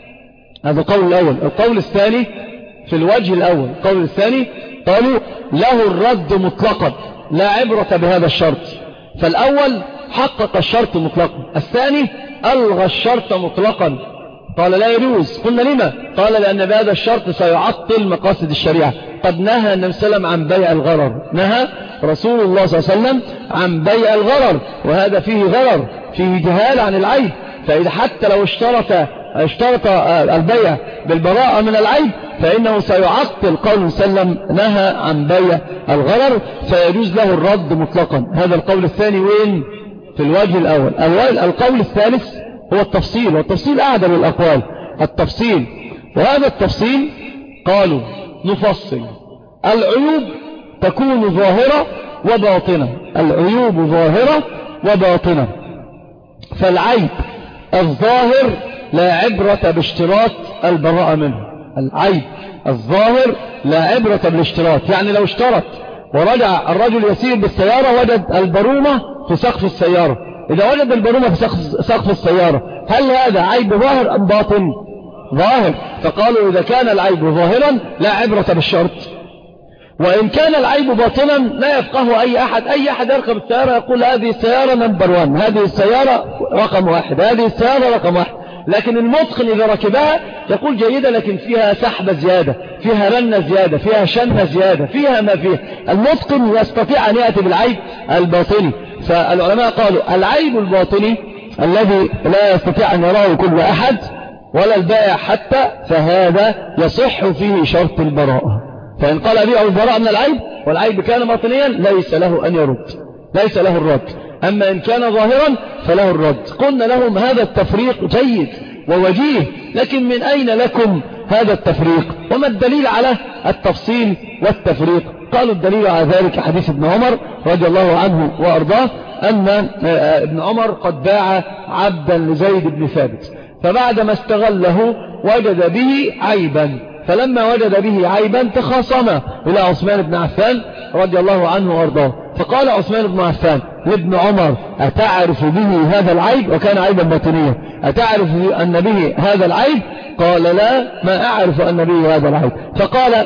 هذا القول الأول. القول الثاني في الوجه الأول، القول الثاني قالوا له الرد مطلقا لا عبرة بهذا الشرط. فالأول حقق الشرط مطلقا، الثاني ألغى الشرط مطلقا، قال لا يجوز. قلنا لما؟ قال لأن بهذا الشرط سيعطل مقاصد الشريعة. قد نهى النبي صلى الله عليه وسلم عن بيع الغرر، نهى رسول الله صلى الله عليه وسلم عن بيع الغرر، وهذا فيه غرر، فيه جهال عن العيب. فإذا حتى لو اشترط اشترط البيع بالبراءة من العيب فإنه سيعطل قول سلم نهى عن بيع الغرر، فيجوز له الرد مطلقا. هذا القول الثاني وين؟ في الوجه الأول. القول الثالث هو التفصيل، والتفصيل أعدل الأقوال. التفصيل، وهذا التفصيل قالوا نفصل العيوب تكون ظاهرة وباطنة، العيوب ظاهرة وباطنة. فالعيب الظاهر لا عبرة باشتراط البراءة منه، العيب الظاهر لا عبرة بالاشتراط. يعني لو اشترط ورجع الرجل يسير بالسيارة وجد البرومة في سقف السيارة، إذا وجد البرومة في سقف السيارة هل هذا عيب ظاهر أم باطن؟ ظاهر. فقالوا إذا كان العيب ظاهرا لا عبرة بالشرط، وإن كان العيب باطنا لا يفقه أي أحد. أي أحد يركب السيارة يقول هذه السيارة نمبر وان، هذه السيارة رقم واحد، هذه السيارة رقم واحد. لكن المتقن إذا ركبها يقول جيدة لكن فيها سحبة زيادة، فيها رنة زيادة، فيها شنة زيادة، فيها ما فيها. المتقن يستطيع أن يأتي بالعيب الباطني. فالعلماء قالوا العيب الباطني الذي لا يستطيع أن يراه كل أحد ولا البائع حتى، فهذا يصح فيه شرط البراءة. فإن قال أبيع البراءة من العيب والعيب كان باطنيا ليس له أن يرد، ليس له الرد. أما إن كان ظاهرا فله الرد. قلنا لهم هذا التفريق جيد ووجيه، لكن من أين لكم هذا التفريق؟ وما الدليل على التفصيل والتفريق؟ قالوا الدليل على ذلك حديث ابن عمر رضي الله عنه وأرضاه أن ابن عمر قد باع عبدا لزيد بن ثابت، فبعدما استغله وجد به عيبا، فلما وجد به عيبا تخاصما إلى عثمان بن عفان رضي الله عنه وأرضاه. فقال عثمان بن عفان لابن عمر أتعرف به هذا العيب؟ وكان عيبا باطنيا. أتعرف أن به هذا العيب؟ قال لا ما أعرف أن به هذا العيب. فقال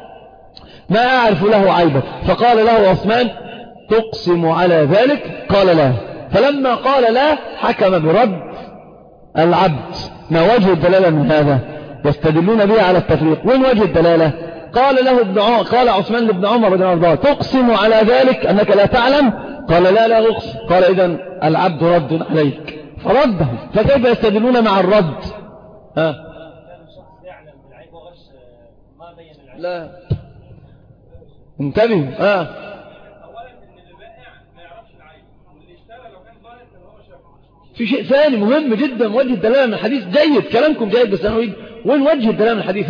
ما أعرف له عيبا. فقال له عثمان تقسم على ذلك؟ قال لا. فلما قال لا حكم برد العبد. ما وجه الدلالة من هذا؟ يستدلون به على التفريق. وين وجه الدلالة؟ قال له ابن عمر، قال عثمان لابن عمر رضي الله عنه تقسم على ذلك أنك لا تعلم؟ قال لا لا أقسم. قال إذن العبد رد عليك، فرده. فكيف يستدلون مع الرد؟ ها؟ لا انتبه. ها في شيء ثاني مهم جدا، وجه الدلالة من الحديث جيد، كلامكم جيد، بس أنا أريد وين وجه الدلالة من الحديث؟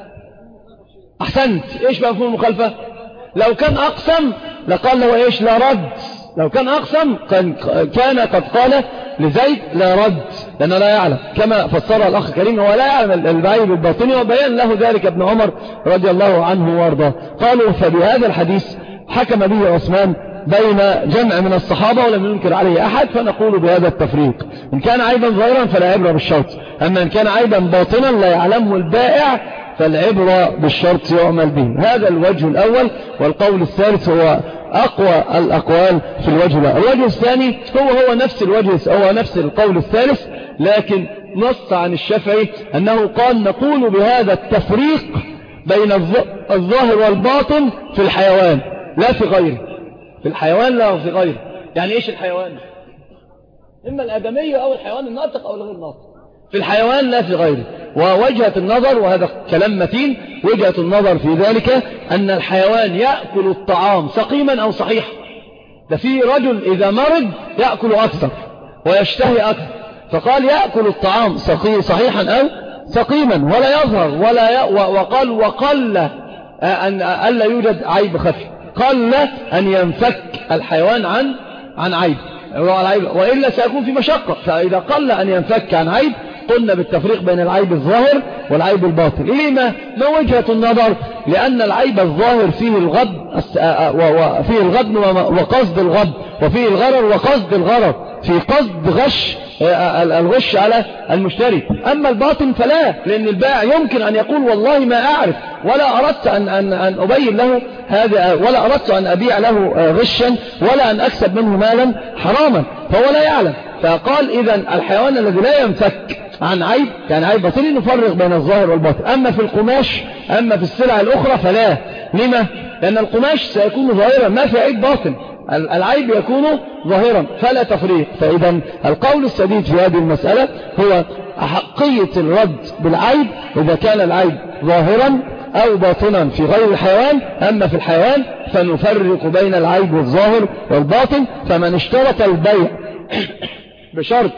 أحسنت. إيش بقى مفهوم المخالفة؟ لو كان أقسم لقال له إيش؟ لا رد. لو كان أقسم كان, كان قد قال لزيد لا رد، لأنه لا يعلم، كما فسرها الأخ الكريم، هو لا يعلم البعيد الباطني، وبيان له ذلك ابن عمر رضي الله عنه وارضاه. قالوا فبهذا الحديث حكم به عثمان بين جمع من الصحابة ولم ينكر عليه أحد، فنقول بهذا التفريق: إن كان عيبا ظاهرا فلا عبرة بالشرط، أما إن كان عيبا باطنا لا يعلمه البائع فالعبرة بالشرط يعمل به. هذا الوجه الأول. والقول الثالث هو أقوى الأقوال في الوجه الأول. الوجه الثاني هو هو نفس الوجه، هو نفس القول الثالث، لكن نص عن الشافعي أنه قال نقول بهذا التفريق بين الظاهر والباطن في الحيوان لا في غيره. في الحيوان لا في غيره. يعني إيش الحيوان؟ إما الآدمية أو الحيوان الناطق أو الغير ناطق. في الحيوان لا في غيره. ووجهة النظر، وهذا كلام متين، وجهة النظر في ذلك أن الحيوان يأكل الطعام سقيما أو صحيحا. ده في رجل إذا مرض يأكل أكثر ويشتهي أكثر، فقال يأكل الطعام صحيحا أو سقيما ولا يظهر ولا ي... وقال وقل أن ألا يوجد عيب خفي، قل أن ينفك الحيوان عن عن عيب، وإلا سيكون في مشقة. فإذا قل أن ينفك عن عيب قلنا بالتفريق بين العيب الظاهر والعيب الباطن. لما؟ ما وجهة النظر؟ لأن العيب الظاهر فيه الغض وفيه الغض وقصد الغض، وفيه الغرر وقصد الغرر، في قصد غش الغش على المشتري. أما الباطن فلا، لأن البائع يمكن أن يقول والله ما أعرف ولا أردت أن, أن, أن أبين له هذا، ولا أردت أن أبيع له غشا ولا أن أكسب منه مالا حراما، فهو لا يعلم. فقال إذن الحيوان الذي لا ينفك عن عيب يعني عيب باطني نفرق بين الظاهر والباطن. أما في القماش، أما في السلع الأخرى فلا. لما؟ لأن القماش سيكون ظاهرا ما في عيب باطن، العيب يكون ظاهرا فلا تفريق. فإذا القول السديد في هذه المسألة هو أحقية الرد بالعيب إذا كان العيب ظاهرا أو باطنا في غير الحيوان. أما في الحيوان فنفرق بين العيب والظاهر والباطن. فمن اشترط البيع بشرط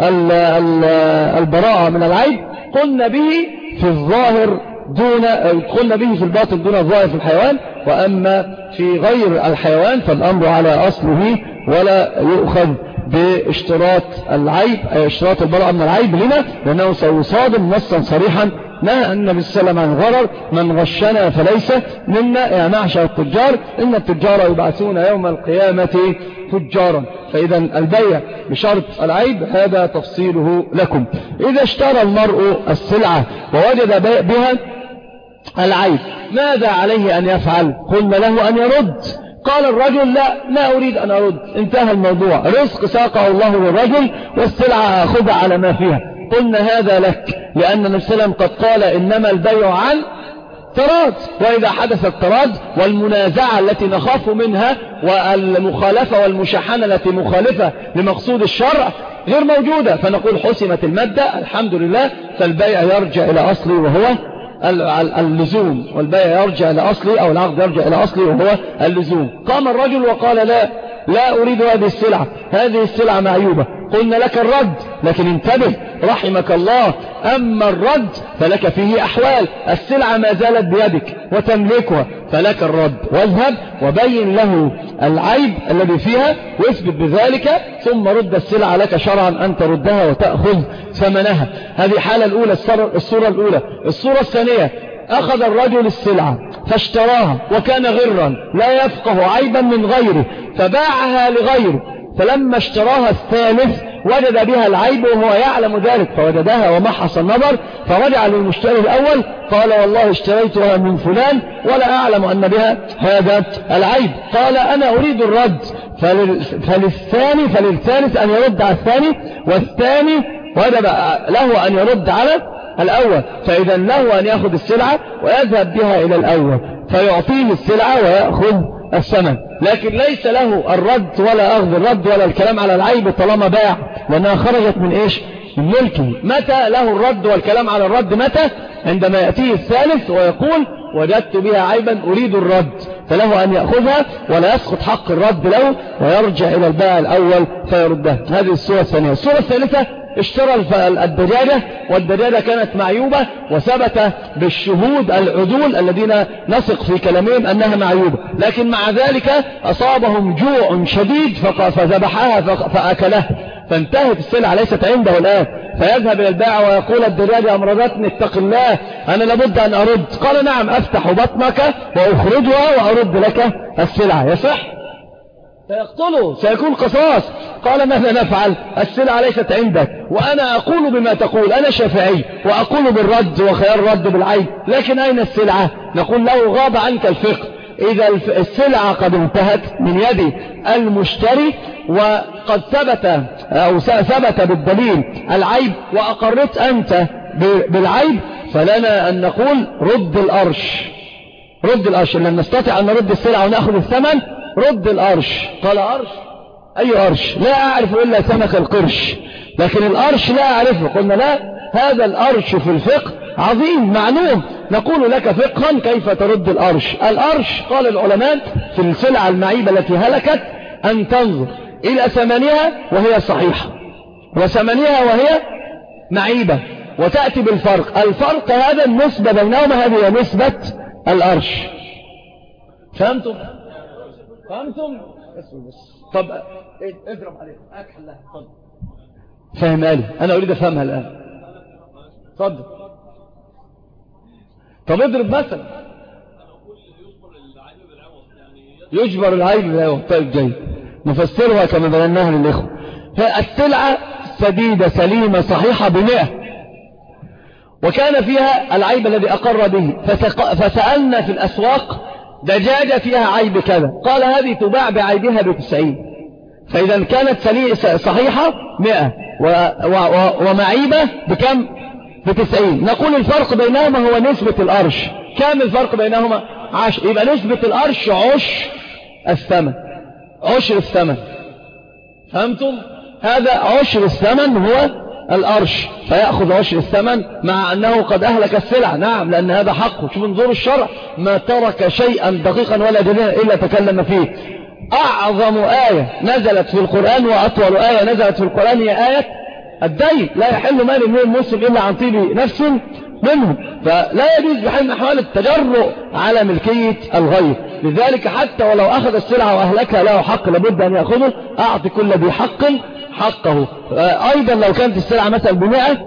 البراءة من العيب قلنا به في الظاهر دون قلنا به في الباطن دون الظاهر في الحيوان. وأما في غير الحيوان فالأمر على أصله ولا يؤخذ باشتراط العيب أي اشتراط البراءة من العيب. لما؟ لأنه سيصادم نصا صريحا نهى النبي صلى الله عليه وسلم عن غرر: من غشنا فليس منا. يا معشر التجار إن التجار يبعثون يوم القيامة تجارا. فإذا البيع بشرط العيب هذا تفصيله لكم. إذا اشترى المرء السلعة ووجد بها العيب ماذا عليه أن يفعل؟ قلنا له أن يرد. قال الرجل لا لا أريد أن أرد، انتهى الموضوع، رزق ساقه الله للرجل والسلعة أخذها على ما فيها. قلنا هذا لك، لأن النبي صلى الله عليه وسلم قد قال إنما البيع عن تراد، وإذا حدث التراد والمنازعة التي نخاف منها والمخالفة والمشاحنة التي مخالفة لمقصود الشرع غير موجودة، فنقول حسمت المادة الحمد لله، فالبيع يرجع إلى أصله وهو اللزوم، والبيع يرجع إلى أصله أو العقد يرجع إلى أصله وهو اللزوم. قام الرجل وقال لا لا أريد هذه السلعة، هذه السلعة معيوبة. قلنا لك الرد، لكن انتبه رحمك الله، أما الرد فلك فيه أحوال، السلعة ما زالت بيدك وتملكها فلك الرد، واذهب وبين له العيب الذي فيها واثبت بذلك، ثم رد السلعة لك شرعا أن تردها وتأخذ ثمنها. هذه حالة الأولى، الصورة الأولى. الصورة الثانية: أخذ الرجل السلعة فاشتراها وكان غرا لا يفقه عيبا من غيره فباعها لغيره، فلما اشتراها الثالث وجد بها العيب وهو يعلم ذلك فوجدها ومحص النظر، فرجع للمشتري الأول قال والله اشتريتها من فلان ولا أعلم أن بها هذا العيب. قال أنا أريد الرد، فللثاني فللثالث أن يرد على الثاني، والثاني وجب له أن يرد على الأول، فإذا له أن يأخذ السلعة ويذهب بها إلى الأول فيعطيه السلعة ويأخذ الثمن، لكن ليس له الرد ولا أخذ الرد ولا الكلام على العيب طالما باع، لأنها خرجت من إيش؟ من ملكه. متى له الرد والكلام على الرد؟ متى؟ عندما يأتيه الثالث ويقول وجدت بها عيبا أريد الرد، فله أن يأخذها ولا يسقط حق الرد له ويرجع إلى البائع الأول فيردها. هذه الصورة الثانية. الصورة الثالثة اشترى الدجاجة والدجاجة كانت معيوبة وثبت بالشهود العدول الذين نثق في كلامهم أنها معيوبة، لكن مع ذلك أصابهم جوع شديد فذبحها فأكلها فانتهت السلعة ليست عنده الآن، فيذهب إلى البائع ويقول الدجاجة أمرضتني اتق الله أنا لابد أن أرد. قال نعم أفتح بطنك وأخرجها وأرد لك السلعة. يصح؟ سيقتله، سيكون قصاص. قال ماذا نفعل؟ السلعة ليست عندك وأنا أقول بما تقول، أنا شافعي وأقول بالرد وخيار الرد بالعيب، لكن أين السلعة؟ نقول له غاب عنك الفقه. إذا السلعة قد انتهت من يد المشتري وقد ثبت أو ثبت بالدليل العيب وأقرت أنت بالعيب، فلنا أن نقول رد الأرش، رد الأرش. لن نستطيع أن نرد السلعة ونأخذ الثمن، رد الأرش. قال أرش؟ أي أرش؟ لا أعرف إلا سمك القرش، لكن الأرش لا أعرفه. قلنا لا، هذا الأرش في الفقه عظيم معلوم، نقول لك فقها كيف ترد الأرش. الأرش قال العلماء في السلعة المعيبة التي هلكت أن تنظر إلى ثمنها وهي صحيحة وثمنها وهي معيبة وتأتي بالفرق. الفرق هذا النسبة بينهما، هذه نسبة الأرش. فهمتم؟ فهمتم؟ طب اضرب عليها أكحل لها. طب فهمها لي، أنا أريد أفهمها الآن. تفضل. طب اضرب مثلا. يجبر العيب بالعوض. طيب جيد، نفسرها كما بيناها للإخوة. السلعة سديدة سليمة صحيحة بمئة وكان فيها العيب الذي أقر به، فسألنا في الأسواق دجاجة فيها عيب كذا، قال هذه تباع بعيبها بتسعين. فإذا كانت صحيحة مئة ومعيبة بكم؟ بتسعين. نقول الفرق بينهما هو نسبة الأرش. كم الفرق بينهما؟ عشر. يبقى نسبة الأرش عشر الثمن، عشر الثمن. فهمتم؟ هذا عشر الثمن هو الأرش، فيأخذ عشر الثمن مع أنه قد أهلك السلعة. نعم، لأن هذا حقه. شوف انظروا الشرع ما ترك شيئا دقيقا ولا جليلا إلا تكلم فيه. أعظم آية نزلت في القرآن وأطول آية نزلت في القرآن هي آية الدين. لا يحل مال امرئ مسلم إلا عن طيب نفس منه، فلا يجوز بحال من الأحوال التجرؤ على ملكية الغير. لذلك حتى ولو أخذ السلعة وأهلكها له حق لابد أن يأخذه. أعطي كل ذي حق حقه. أيضا لو كانت السلعة مثلا بمئة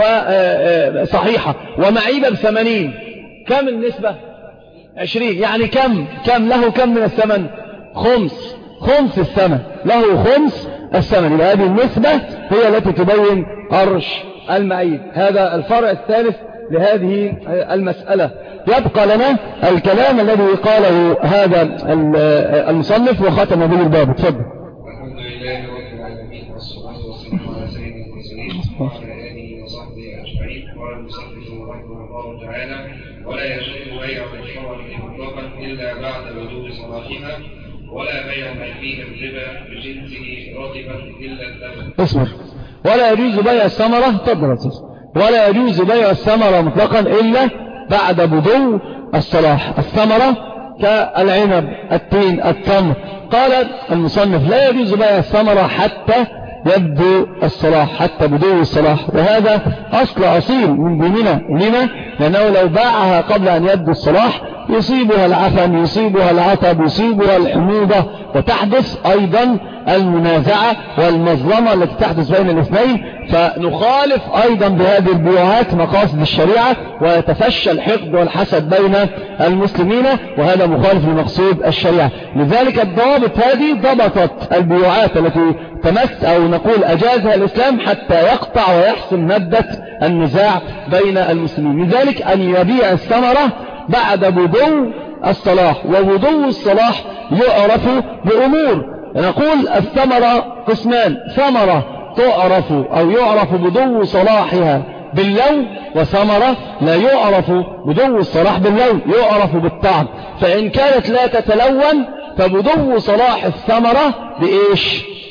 وصحيحة ومعيبة بثمانين، كم النسبة؟ عشرين. يعني كم كم له كم من الثمن؟ خمس خمس الثمن، له خمس الثمن. إلى هذه النسبة هي التي تبين أرش المعيب. هذا الفرع الثالث لهذه المسألة. يبقى لنا الكلام الذي قاله هذا المصنف وختم به الباب. تفضل. الحمد لله رب العالمين والصلاة والسلام على سيد المرسلين وعلى آله وصحبه أجمعين. قال المصنف رحمه الله تعالى: ولا يجوز بيع الشرع مطلقا إلا بعد بدو صلاحها، ولا بيع ما فيه الربا بجنسه رطبا إلا الثمن. اسمع، ولا يجوز بيع الثمرة. تفضل. ولا يجوز بيع الثمرة مطلقا إلا بعد بدو الصلاح. الثمرة كالعنب، التين، التمر. قال المصنف لا يجوز بيع الثمرة حتى يبدو الصلاح، حتى بدو الصلاح. وهذا أصل أصيل من ديننا. لما؟ لأنه لو باعها قبل أن يبدو الصلاح يصيبها العفن، يصيبها العطب، يصيبها الحموضة، وتحدث أيضا المنازعة والمظلمة التي تحدث بين الاثنين. فنخالف أيضا بهذه البيوعات مقاصد الشريعة ويتفشى الحقد والحسد بين المسلمين، وهذا مخالف لمقصود الشريعة. لذلك الضوابط هذه ضبطت البيوعات التي تمس أو نقول أجازها الإسلام حتى يقطع ويحسم مادة النزاع بين المسلمين. لذلك أن يبيع الثمرة بعد بدو الصلاح. وبدو الصلاح يعرف بأمور. نقول الثمرة قسمان: ثمرة تعرف أو يعرف بدو صلاحها باللون، وثمرة لا يعرف بدو الصلاح باللون، يعرف بالطعم. فإن كانت لا تتلون فبدو صلاح الثمرة بإيش؟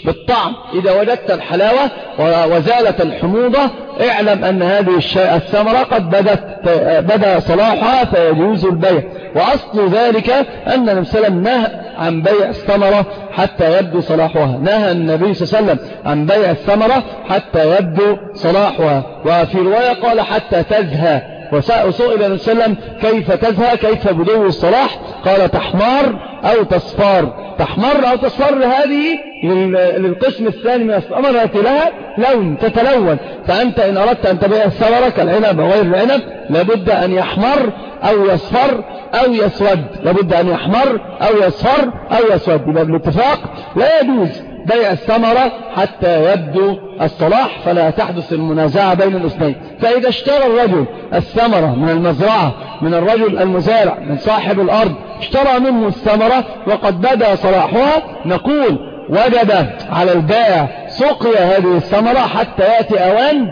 بالطعم. إذا وجدت الحلاوة وزالت الحموضة اعلم أن هذه الثمرة قد بدت بدأ صلاحها فيجوز البيع. وأصل ذلك أن النبي صلى الله عليه وسلم نهى عن بيع الثمرة حتى يبدو صلاحها. نهى النبي صلى الله عليه وسلم عن بيع الثمرة حتى يبدو صلاحها. وفي رواية قال حتى تزهى. وسئل النبي صلى الله عليه وسلم كيف تزهى كيف بدو الصلاح؟ قال تحمر أو تصفر. تحمر أو تصفر هذه للقسم الثاني من الثمرة التي لها لون تتلون. فأنت إن أردت أن تبيع الثمرة كالعنب أو غير العنب لابد أن يحمر أو يصفر أو يسود. لابد أن يحمر أو يصفر أو يسود. يبقى بالاتفاق لا يجوز بيع الثمرة حتى يبدو الصلاح فلا تحدث المنازعة بين الاثنين. فإذا اشترى الرجل الثمرة من المزرعة من الرجل المزارع من صاحب الأرض اشترى منه الثمرة وقد بدأ صلاحها نقول وجب على البائع سقي هذه الثمرة حتى يأتي أوان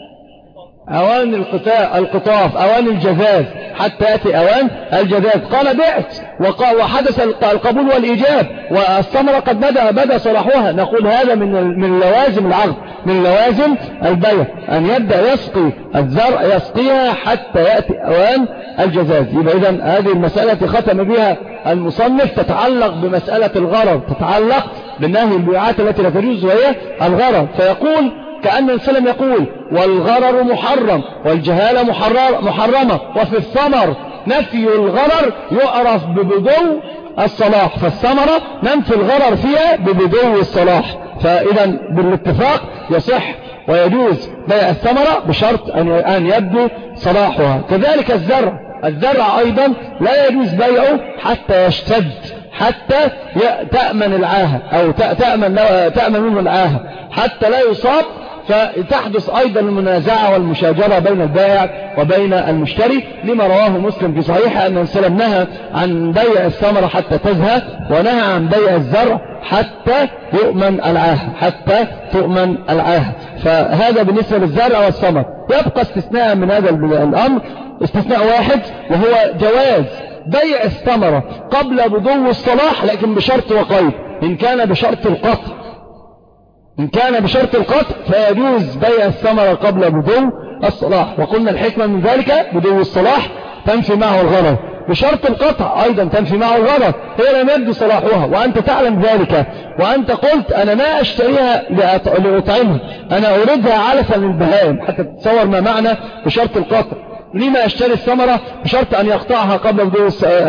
أوان القطاف, القطاف أوان الجفاف حتى يأتي أوان الجفاف. قال بعت وحدث القبول والإيجاب والثمرة قد بدأ بدأ صلاحها نقول هذا من من لوازم العقد من لوازم البيع أن يبدأ يسقي الزرع يسقيها حتى يأتي أوان الجفاف. يبقى إذن هذه المسألة ختم بها المصنف تتعلق بمسألة الغرض تتعلق بالنهي البيعات التي لا تجوز وهي الغرض. فيقول كأن السلام يقول والغرر محرم والجهالة محرمة وفي الثمر نفي الغرر يعرف ببدو الصلاح. فالثمرة ننفي الغرر فيها ببدو الصلاح. فإذا بالاتفاق يصح ويجوز بيع الثمرة بشرط أن يبدو صلاحها. كذلك الزرع الزرع أيضا لا يجوز بيعه حتى يشتد حتى تأمن العاهة أو تأمن, تأمن منه العاهة حتى لا يصاب فتحدث أيضا المنازعة والمشاجرة بين البائع وبين المشتري لما رواه مسلم في صحيحه أن السلام نهى عن بيع الثمرة حتى تزهى ونهى عن بيع الزرع حتى يؤمن العاهة حتى تؤمن العاهة. فهذا بالنسبة للزرع والثمر. يبقى استثناء من هذا الأمر استثناء واحد وهو جواز بيع الثمرة قبل بدو الصلاح لكن بشرط وقيد. إن كان بشرط القطع إن كان بشرط القطع فيجوز بيع الثمرة قبل بدو الصلاح. وقلنا الحكمة من ذلك بدو الصلاح تنفي معه الغرض. بشرط القطع أيضا تنفي معه الغرض هي لم يبدو صلاحها وأنت تعلم ذلك وأنت قلت أنا ما أشتريها لأطعمها أنا أريدها علفا للبهائم حتى تتصور ما معنى بشرط القطع. لما أشتري الثمرة بشرط أن يقطعها قبل بدو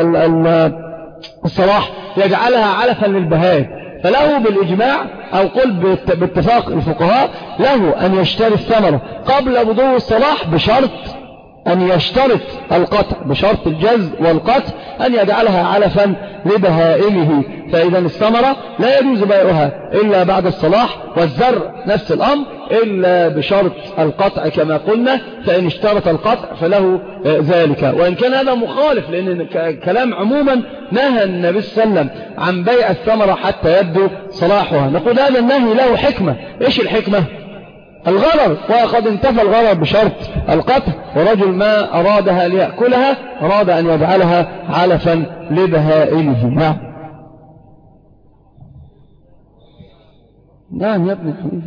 الصلاح يجعلها علفا للبهائم. فله بالإجماع أو قل باتفاق الفقهاء له أن يشتري الثمرة قبل بدو الصلاح بشرط أن يشترط القطع بشرط الجز والقطع أن يجعلها علفا لبهائمه. فإذا الثمرة لا يجوز بيعها إلا بعد الصلاح والزرع نفس الأمر إلا بشرط القطع كما قلنا. فإن اشترط القطع فله ذلك. وإن كان هذا مخالف لأن كلام عموما نهى النبي صلى الله عليه وسلم عن بيع الثمرة حتى يبدو صلاحها. نقول هذا النهي له حكمة. إيش الحكمة؟ الغرر وقد انتفى الغرر بشرط القطع. ورجل ما أرادها ليأكلها أراد أن يجعلها علفا لبهائمه. نعم نعم يا ابن الحبيب.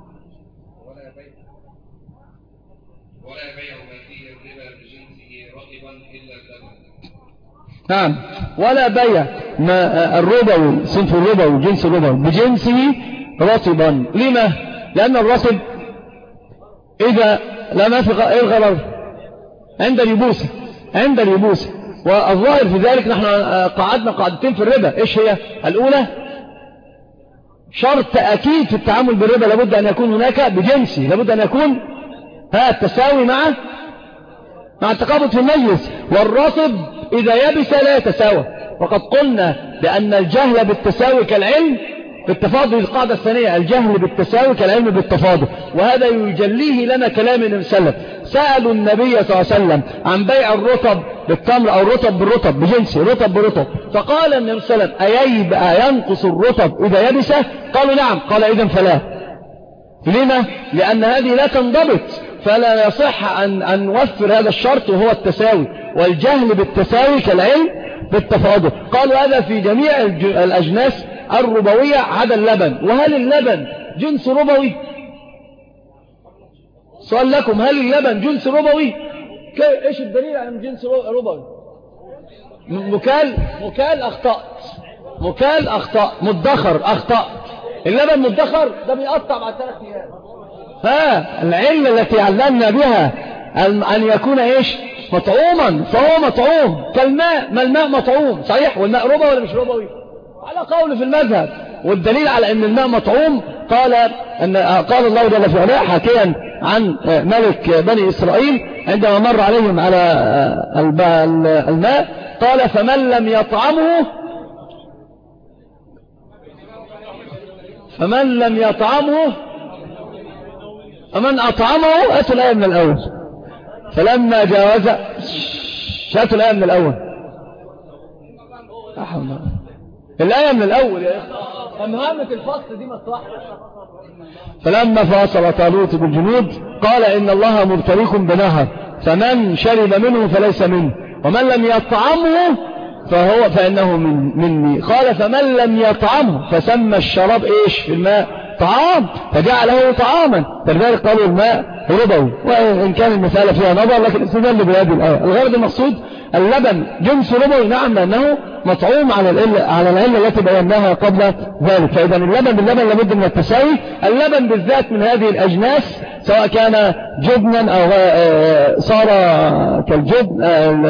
ولا بيع ما فيه الربا بجنسه رطبا إلا الثمن. نعم ولا بيع ما الربا صنف الربا وجنس الربا بجنسه رطبا. لما؟ لأن الرطب إذا لا ما في الغرر عند اليبوسة عند اليبوسة. والظاهر في ذلك نحن قعدنا قاعدتين في الربا. إيش هي الأولى؟ شرط أكيد في التعامل بالربا لابد أن يكون هناك بجنسي لابد أن يكون ها التساوي مع مع التقابض في المجلس. والرطب إذا يبس لا يتساوى. وقد قلنا بأن الجهل بالتساوي كالعلم بالتفاضل. القاعدة الثانية الجهل بالتساوي كالعلم بالتفاضل. وهذا يجليه لنا كلام النبي صلى الله عليه وسلم. سألوا النبي صلى الله عليه وسلم عن بيع الرطب بالتمر أو الرطب بالرطب بجنسي رطب برطب. فقال النبي صلى الله عليه وسلم أيبقى ينقص الرطب إذا يبس؟ قالوا نعم. قال إذن فلا. لما؟ لأن هذه لا تنضبط فلا يصح أن, أن نوفر هذا الشرط وهو التساوي. والجهل بالتساوي كالعلم بالتفاضل. قالوا هذا في جميع الأجناس الربوية عدا اللبن. وهل اللبن جنس ربوي؟ سؤال لكم، هل اللبن جنس ربوي؟ ايش الدليل على جنس ربوي؟ مكال مكال أخطأت، مكال أخطأ، مدخر أخطأ. اللبن مدخر ده بيقطع بعد ثلاث أيام. ها العلة التي علمنا بها أن يكون إيش؟ مطعوما، فهو مطعوم كالماء. ما الماء مطعوم صحيح، والماء ربوي ولا مش ربوي؟ على قول في المذهب. والدليل على أن الماء مطعوم قال أن قال الله جل في علاه حكيا عن ملك بني إسرائيل عندما مر عليهم على الماء قال فمن لم يطعمه فمن لم يطعمه فمن أطعمه. أتوا الآية من الأول. فلما جاوز شاتوا الآية من الأول. أحمد الآية من الأول يا إخوة، أمهامة الفصل دي مصلحة. فلما فاصل طالوت بالجنود قال إن الله مبتليكم بنهر فمن شرب منه فليس منه ومن لم يطعمه فهو فإنه من مني. قال فمن لم يطعمه فسمى الشراب إيش في الماء؟ طعام، فجعله طعاما، فلذلك قالوا الماء ربوي. وإن كان المثال فيها نظر لكن استدل بهذه الآية. الغرض المقصود اللبن جنس ربوي نعم، لأنه مطعوم على العلة على العلة التي بيناها قبل ذلك. فإذا اللبن باللبن لابد من التساوي. اللبن بالذات من هذه الأجناس سواء كان جبنا أو صار كالجبن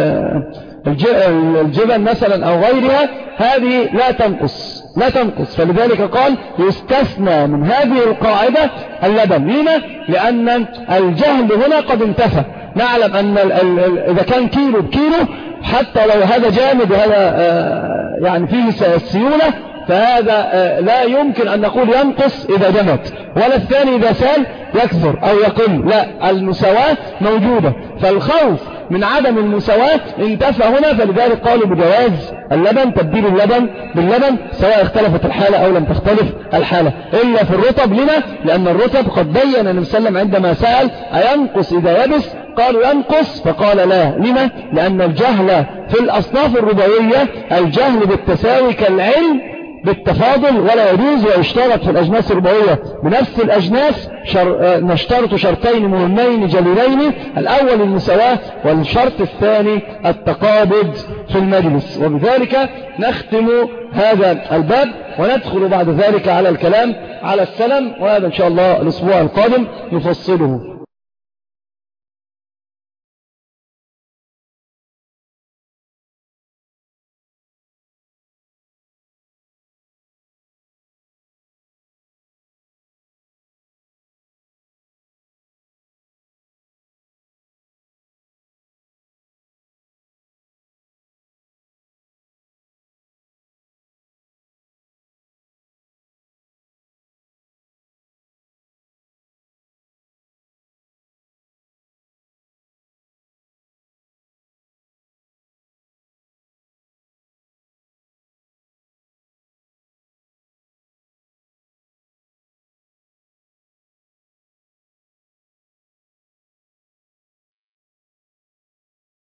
الجبن مثلا أو غيرها، هذه لا تنقص لا تنقص. فلذلك قال يستثنى من هذه القاعدة اللبن. لما؟ لأن الجهل هنا قد انتفى. نعلم أن إذا كان كيلو بكيلو حتى لو هذا جامد وهذا يعني فيه السيولة فهذا لا يمكن أن نقول ينقص إذا جمد، ولا الثاني إذا سال يكثر أو يقل. لا، المساواة موجودة. فالخوف من عدم المساواة انتفى هنا. فلذلك قالوا بجواز اللبن، تبديل اللبن باللبن سواء اختلفت الحالة أو لم تختلف الحالة، إلا في الرطب. لما؟ لأن الرطب قد بين النبي صلى الله عليه وسلم عندما سأل أينقص إذا يبس قالوا ينقص، فقال لا. لما؟ لأن الجهل في الأصناف الربوية الجهل بالتساوي كالعلم بالتفاضل، ولا يجوز. ويشترط في الأجناس الربوية بنفس الأجناس شر... نشترط شرطين مهمين جليلين: الأول المساواة، والشرط الثاني التقابض في المجلس. وبذلك نختم هذا الباب وندخل بعد ذلك على الكلام على السلم، وهذا إن شاء الله الأسبوع القادم نفصله.